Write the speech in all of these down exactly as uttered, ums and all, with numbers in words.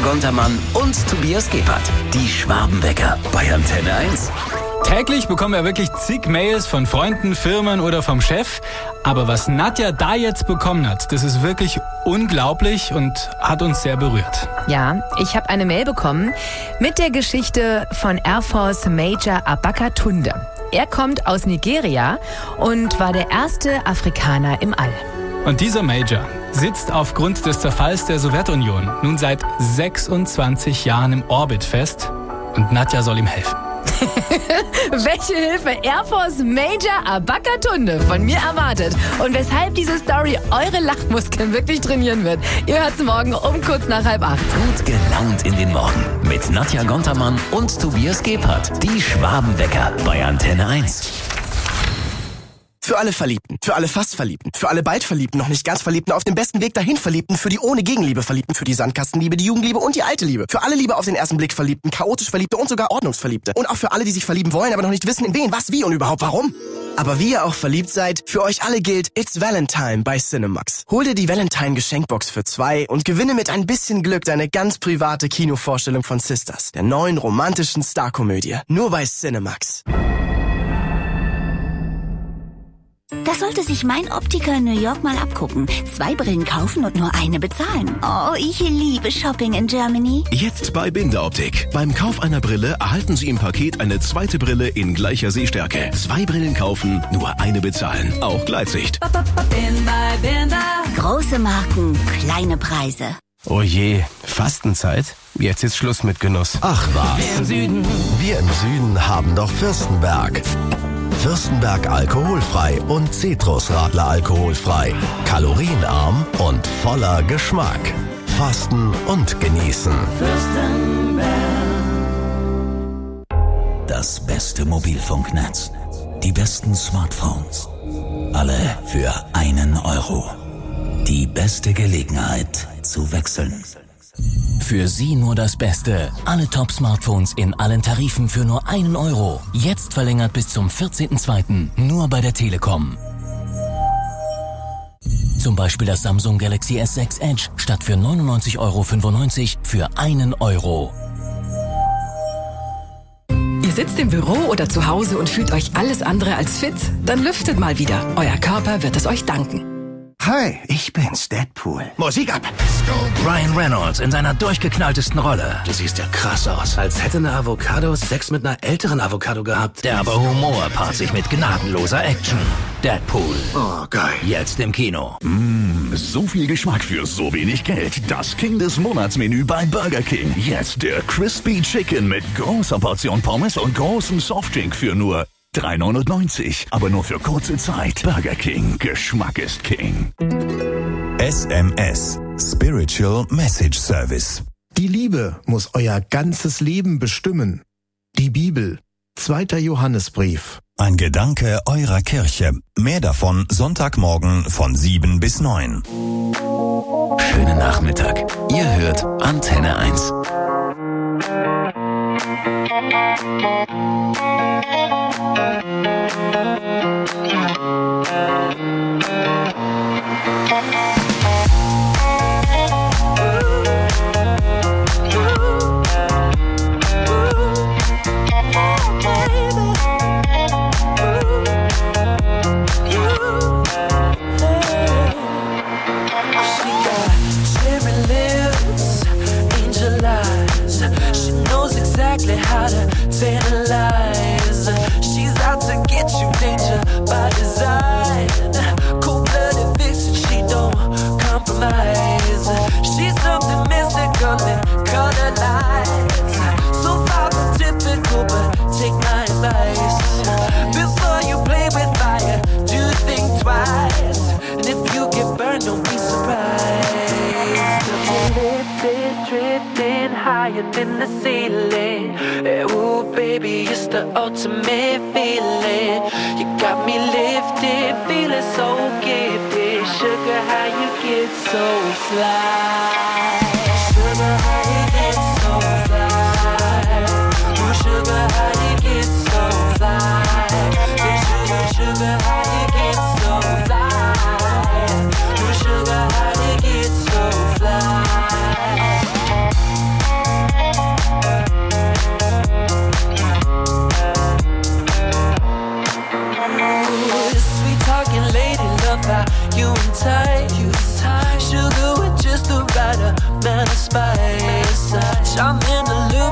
Gontermann und Tobias Gebhardt. Die Schwabenwecker bei Antenne eins. Täglich bekommen wir wirklich zig Mails von Freunden, Firmen oder vom Chef. Aber was Nadja da jetzt bekommen hat, das ist wirklich unglaublich und hat uns sehr berührt. Ja, ich habe eine Mail bekommen mit der Geschichte von Air Force Major Abakatunde. Er kommt aus Nigeria und war der erste Afrikaner im All. Und dieser Major sitzt aufgrund des Zerfalls der Sowjetunion nun seit sechsundzwanzig Jahren im Orbit fest und Nadja soll ihm helfen. Welche Hilfe Air Force Major Abakatunde von mir erwartet und weshalb diese Story eure Lachmuskeln wirklich trainieren wird. Ihr hört's morgen um kurz nach halb acht. Gut gelaunt in den Morgen mit Nadja Gontermann und Tobias Gebhardt. Die Schwabenwecker bei Antenne eins. Für alle Verliebten, für alle fast Verliebten, für alle bald Verliebten, noch nicht ganz Verliebten, auf dem besten Weg dahin Verliebten, für die ohne Gegenliebe Verliebten, für die Sandkastenliebe, die Jugendliebe und die alte Liebe. Für alle Liebe auf den ersten Blick Verliebten, chaotisch Verliebte und sogar Ordnungsverliebte. Und auch für alle, die sich verlieben wollen, aber noch nicht wissen, in wen, was, wie und überhaupt warum. Aber wie ihr auch verliebt seid, für euch alle gilt It's Valentine bei Cinemax. Hol dir die Valentine-Geschenkbox für zwei und gewinne mit ein bisschen Glück deine ganz private Kinovorstellung von Sisters, der neuen romantischen Starkomödie. Nur bei Cinemax. Das sollte sich mein Optiker in New York mal abgucken. Zwei Brillen kaufen und nur eine bezahlen. Oh, ich liebe Shopping in Germany. Jetzt bei Binder Optik. Beim Kauf einer Brille erhalten Sie im Paket eine zweite Brille in gleicher Sehstärke. Zwei Brillen kaufen, nur eine bezahlen. Auch Gleitsicht. Große Marken, kleine Preise. Oh je, Fastenzeit? Jetzt ist Schluss mit Genuss. Ach was. Wir im Süden. Wir im Süden haben doch Fürstenberg. Fürstenberg alkoholfrei und Zitrusradler alkoholfrei. Kalorienarm und voller Geschmack. Fasten und genießen. Fürstenberg. Das beste Mobilfunknetz. Die besten Smartphones. Alle für einen Euro. Die beste Gelegenheit zu wechseln. Für Sie nur das Beste. Alle Top-Smartphones in allen Tarifen für nur einen Euro. Jetzt verlängert bis zum vierzehnten zweiten Nur bei der Telekom. Zum Beispiel das Samsung Galaxy S sechs Edge statt für neunundneunzig Euro fünfundneunzig für einen Euro. Ihr sitzt im Büro oder zu Hause und fühlt euch alles andere als fit? Dann lüftet mal wieder. Euer Körper wird es euch danken. Hi, ich bin's, Deadpool. Musik ab! Ryan Reynolds in seiner durchgeknalltesten Rolle. Du siehst ja krass aus, als hätte eine Avocado Sex mit einer älteren Avocado gehabt. Der aber Humor paart sich mit gnadenloser Action. Deadpool. Oh, geil. Jetzt im Kino. Mmh, so viel Geschmack für so wenig Geld. Das King des Monatsmenü bei Burger King. Jetzt der Crispy Chicken mit großer Portion Pommes und großem Softdrink für nur drei neunundneunzig. Aber nur für kurze Zeit. Burger King. Geschmack ist King. S M S. Spiritual Message Service. Die Liebe muss euer ganzes Leben bestimmen. Die Bibel. Zweiter Johannesbrief. Ein Gedanke eurer Kirche. Mehr davon Sonntagmorgen von sieben bis neun. Schönen Nachmittag. Ihr hört Antenne eins. How to tantalize. She's out to get you, danger by design. Cold-blooded vixen, she don't compromise. She's something mystical and color lights. So far from typical, but take my advice. Before you play with fire, do think twice. And if you get burned, don't be surprised. Lifted, drifting higher than the ceiling. Ooh, baby, it's the ultimate feeling. You got me lifted, feeling so gifted. Sugar, how you get so fly? Sugar, how you get so fly? Ooh, sugar, how you get so fly? Hey, sugar, sugar, how you get so fly? Ooh, sugar, how you get so fly?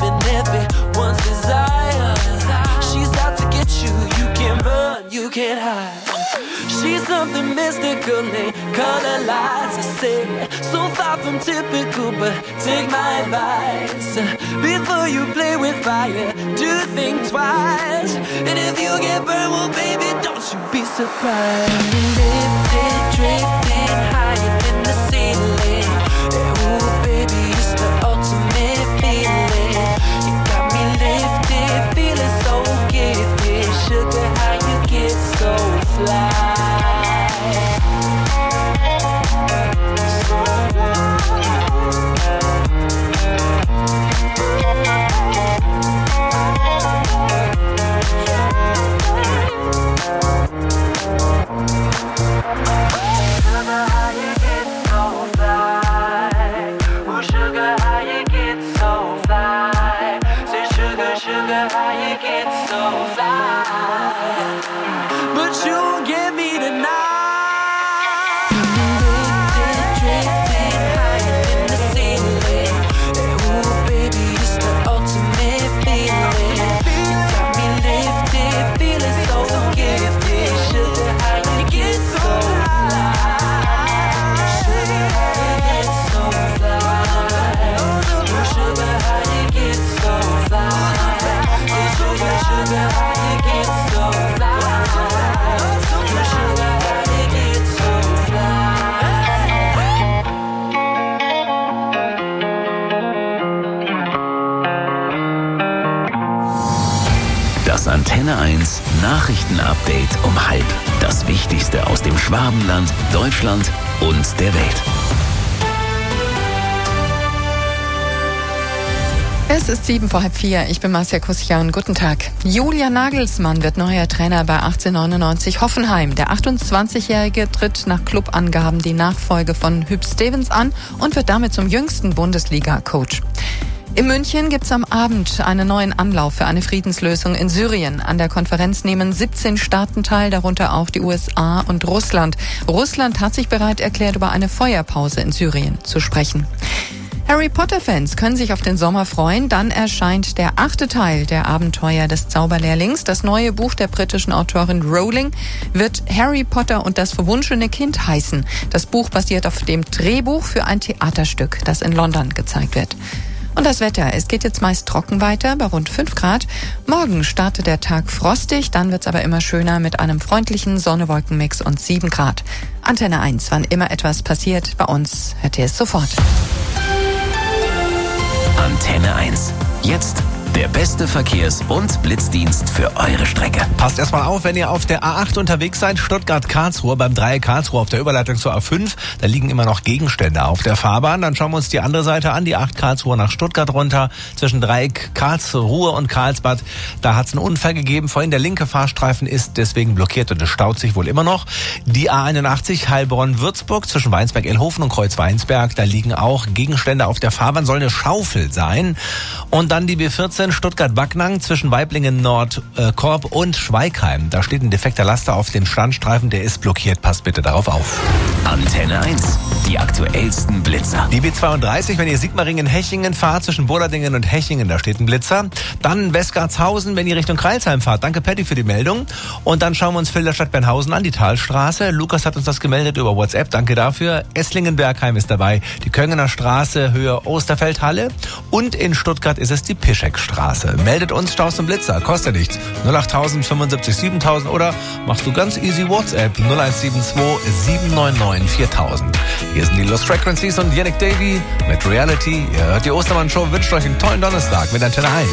living everyone's desire. She's out to get you, you can't run, you can't hide. She's something mystical, they color lights, I say. So far from typical, but take my advice. Before you play with fire, do think twice. And if you get burned, well baby, don't you be surprised. Lifted, drifting higher than the ceiling. Ooh baby, it's the ultimate feeling. You got me lifted, feeling so gifted. Sugar, how you get so fly. Das Antenne eins Nachrichten-Update um halb. Das Wichtigste aus dem Schwabenland, Deutschland und der Welt. Es ist sieben vor halb vier. Ich bin Marcia Kussian. Guten Tag. Julian Nagelsmann wird neuer Trainer bei achtzehnhundertneunundneunzig Hoffenheim. Der achtundzwanzigjährige tritt nach Clubangaben die Nachfolge von Huub Stevens an und wird damit zum jüngsten Bundesliga-Coach. In München gibt es am Abend einen neuen Anlauf für eine Friedenslösung in Syrien. An der Konferenz nehmen siebzehn Staaten teil, darunter auch die U S A und Russland. Russland hat sich bereit erklärt, über eine Feuerpause in Syrien zu sprechen. Harry Potter-Fans können sich auf den Sommer freuen. Dann erscheint der achte Teil der Abenteuer des Zauberlehrlings. Das neue Buch der britischen Autorin Rowling wird Harry Potter und das verwunschene Kind heißen. Das Buch basiert auf dem Drehbuch für ein Theaterstück, das in London gezeigt wird. Und das Wetter, es geht jetzt meist trocken weiter, bei rund fünf Grad. Morgen startet der Tag frostig, dann wird's aber immer schöner mit einem freundlichen Sonne-Wolken-Mix und sieben Grad. Antenne eins, wann immer etwas passiert, bei uns hört ihr es sofort. Antenne eins. Jetzt der beste Verkehrs- und Blitzdienst für eure Strecke. Passt erstmal auf, wenn ihr auf der A acht unterwegs seid, Stuttgart-Karlsruhe, beim Dreieck Karlsruhe auf der Überleitung zur A fünf, da liegen immer noch Gegenstände auf der Fahrbahn. Dann schauen wir uns die andere Seite an, die acht Karlsruhe nach Stuttgart runter, zwischen Dreieck Karlsruhe und Karlsbad. Da hat es einen Unfall gegeben, vorhin der linke Fahrstreifen ist deswegen blockiert und es staut sich wohl immer noch. Die A einundachtzig Heilbronn-Würzburg zwischen Weinsberg-Elhofen und Kreuz-Weinsberg, da liegen auch Gegenstände auf der Fahrbahn, soll eine Schaufel sein. Und dann die B vierzehn Stuttgart-Backnang zwischen Weiblingen Nord-Korb und Schweigheim. Da steht ein defekter Laster auf dem Standstreifen, der ist blockiert. Passt bitte darauf auf. Antenne eins, die aktuellsten Blitzer. Die B zweiunddreißig, wenn ihr Sigmaringen-Hechingen fahrt, zwischen Bolerdingen und Hechingen, da steht ein Blitzer. Dann Westgartshausen, wenn ihr Richtung Kreilsheim fahrt. Danke, Patty, für die Meldung. Und dann schauen wir uns Filderstadt-Bernhausen an, die Talstraße. Lukas hat uns das gemeldet über WhatsApp. Danke dafür. Esslingen-Bergheim ist dabei. Die Köngener Straße, Höhe Osterfeldhalle. Und in Stuttgart ist es die Pischekstraße. Meldet uns Staus und Blitzer, kostet nichts. null acht null fünfundsiebzig siebentausend oder machst du ganz easy WhatsApp null eins sieben zwei sieben neun neun viertausend. Hier sind die Lost Frequencies und Yannick Davy mit Reality. Ihr hört die Ostermann-Show, wünscht euch einen tollen Donnerstag mit Antenne eins.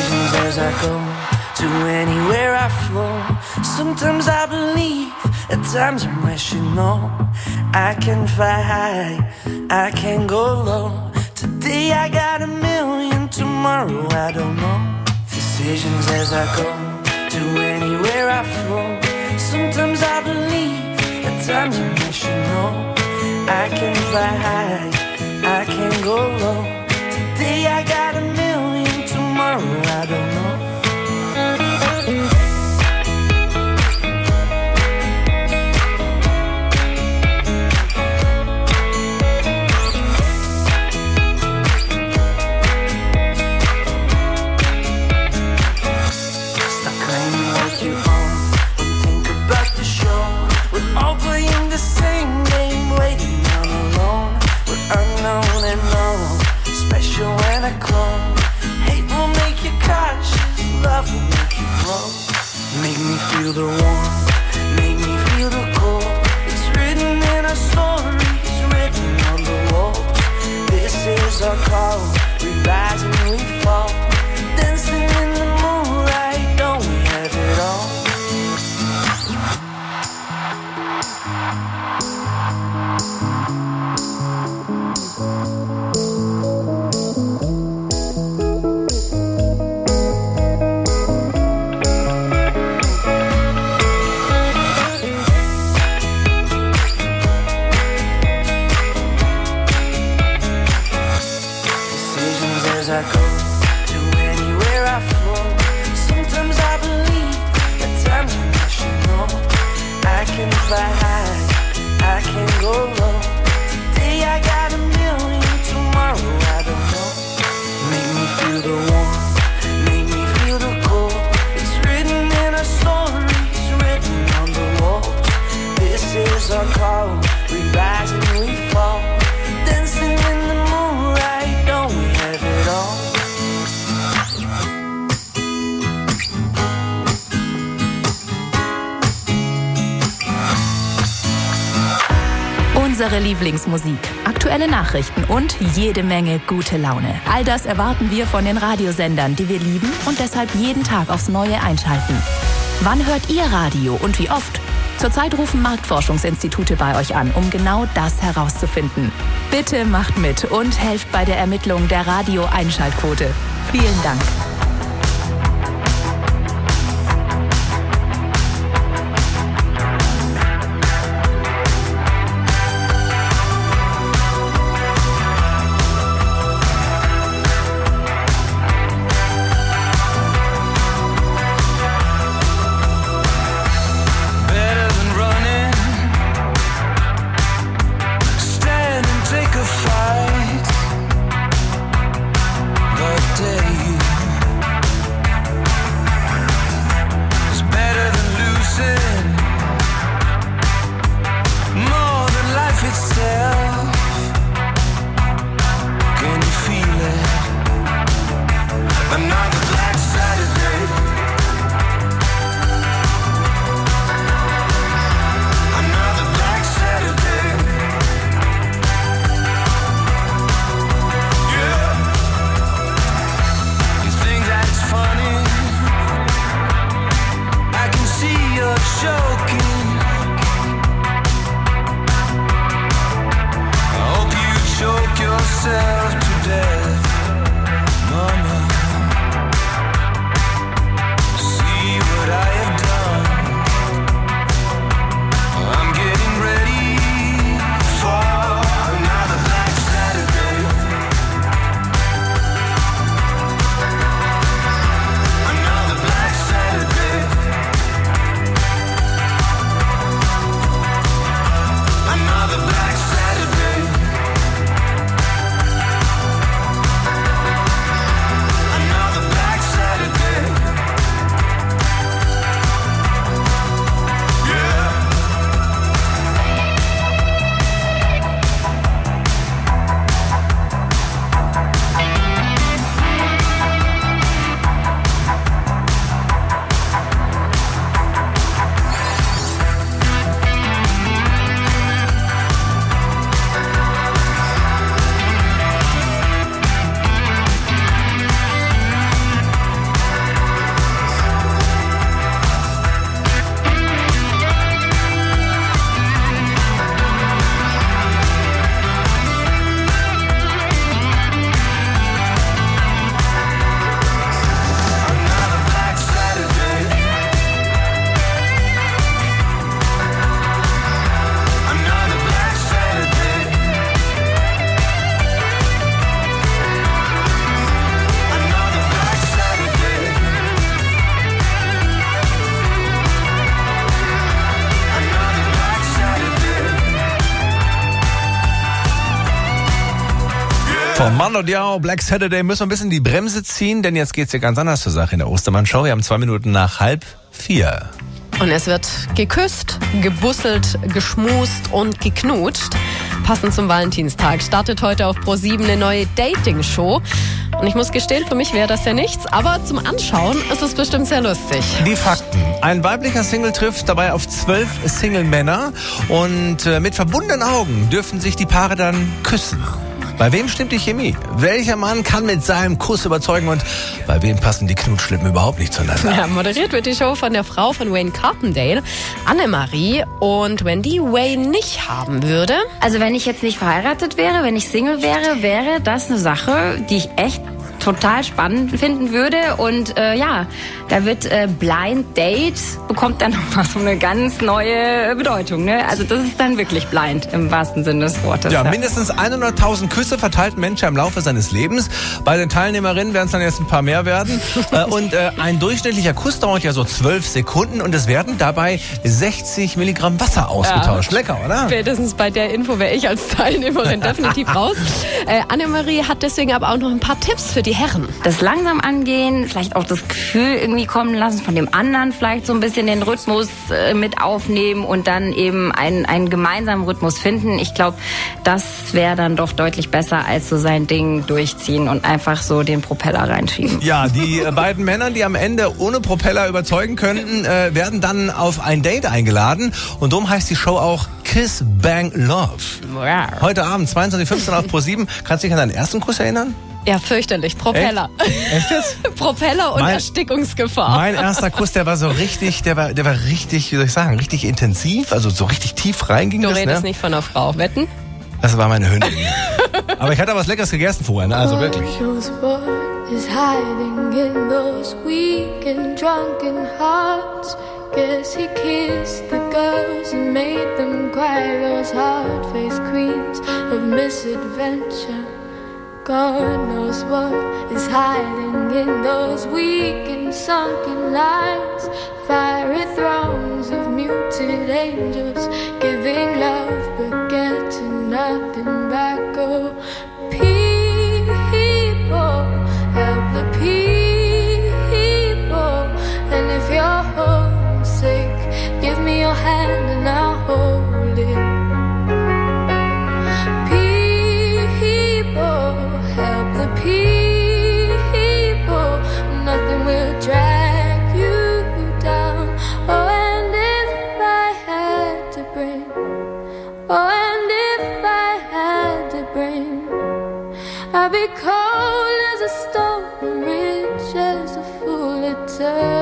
To anywhere I flow, sometimes I believe, at times I'm rational. I can fly high, I can go low. Today I got a million, tomorrow I don't know. Decisions as I go, to anywhere I flow. Sometimes I believe, at times I'm rational. I can fly high, I can go low. Today I got a million, tomorrow I don't know. feel the warmth, make me feel the cold. It's written in our stories, written on the walls. This is our call, we rise and we fall. Dancing in the moonlight, don't we have it all? As I go to anywhere I flow, sometimes I believe, at times I'm not sure. No, I can fly high, I can go low. Today I got a million, tomorrow I don't know. Make me feel the warmth, make me feel the cold. It's written in our stories, written on the walls. This is our call, we rise and we fall. Dancing in the moonlight, don't we have it all? Unsere Lieblingsmusik, aktuelle Nachrichten und jede Menge gute Laune. All das erwarten wir von den Radiosendern, die wir lieben und deshalb jeden Tag aufs Neue einschalten. Wann hört ihr Radio und wie oft? Zurzeit rufen Marktforschungsinstitute bei euch an, um genau das herauszufinden. Bitte macht mit und helft bei der Ermittlung der Radio-Einschaltquote. Vielen Dank. Von Mando Diao, Black Saturday, müssen wir ein bisschen die Bremse ziehen, denn jetzt geht's hier ganz anders zur Sache in der Ostermann-Show. Wir haben zwei Minuten nach halb vier. Und es wird geküsst, gebusselt, geschmust und geknutscht. Passend zum Valentinstag startet heute auf ProSieben eine neue Dating-Show. Und ich muss gestehen, für mich wäre das ja nichts, aber zum Anschauen ist es bestimmt sehr lustig. Die Fakten. Ein weiblicher Single trifft dabei auf zwölf Single-Männer und äh, mit verbundenen Augen dürfen sich die Paare dann küssen. Bei wem stimmt die Chemie? Welcher Mann kann mit seinem Kuss überzeugen und bei wem passen die Knutschlippen überhaupt nicht zueinander? Ja, moderiert wird die Show von der Frau von Wayne Carpendale, Annemarie. Und wenn die Wayne nicht haben würde... Also wenn ich jetzt nicht verheiratet wäre, wenn ich Single wäre, wäre das eine Sache, die ich echt total spannend finden würde. Und äh, ja, da wird äh, Blind Date, bekommt dann nochmal so eine ganz neue Bedeutung. Ne? Also das ist dann wirklich blind im wahrsten Sinne des Wortes. Ja, mindestens hunderttausend Küsse verteilt ein Mensch im Laufe seines Lebens. Bei den Teilnehmerinnen werden es dann jetzt ein paar mehr werden. äh, und äh, ein durchschnittlicher Kuss dauert ja so zwölf Sekunden und es werden dabei sechzig Milligramm Wasser ausgetauscht. Ja. Lecker, oder? Spätestens bei der Info wäre ich als Teilnehmerin definitiv raus. Äh, Annemarie hat deswegen aber auch noch ein paar Tipps für die Herren. Das langsam angehen, vielleicht auch das Gefühl irgendwie kommen lassen von dem anderen, vielleicht so ein bisschen den Rhythmus äh, mit aufnehmen und dann eben einen, einen gemeinsamen Rhythmus finden. Ich glaube, das wäre dann doch deutlich besser, als so sein Ding durchziehen und einfach so den Propeller reinschieben. Ja, die äh, beiden Männer, die am Ende ohne Propeller überzeugen könnten, äh, werden dann auf ein Date eingeladen und darum heißt die Show auch Kiss Bang Love. Wow. Heute Abend zweiundzwanzig Uhr fünfzehn auf ProSieben. Kannst du dich an deinen ersten Kuss erinnern? Ja, fürchterlich. Propeller. Echt? Echt jetzt? Propeller und mein, Erstickungsgefahr. Mein erster Kuss, der war so richtig, der war, der war richtig, wie soll ich sagen, richtig intensiv, also so richtig tief reinging. Du das, redest ne? nicht von einer Frau. Wetten? Das war meine Hündin. Aber ich hatte was Leckeres gegessen vorher, ne? Also wirklich. Is hiding in those weak and drunken hearts. Guess he kissed the girls and made them cry. Those hard-faced queens of misadventure. God knows what is hiding in those weak and sunken lines. Fiery thrones of muted angels giving love but getting nothing back. Oh, people, help the people. And if you're homesick, give me your hand and I'll hold it. Help the people, nothing will drag you down. Oh, and if I had to bring, oh, and if I had to bring, I'd be cold as a stone and rich as a fool eternal.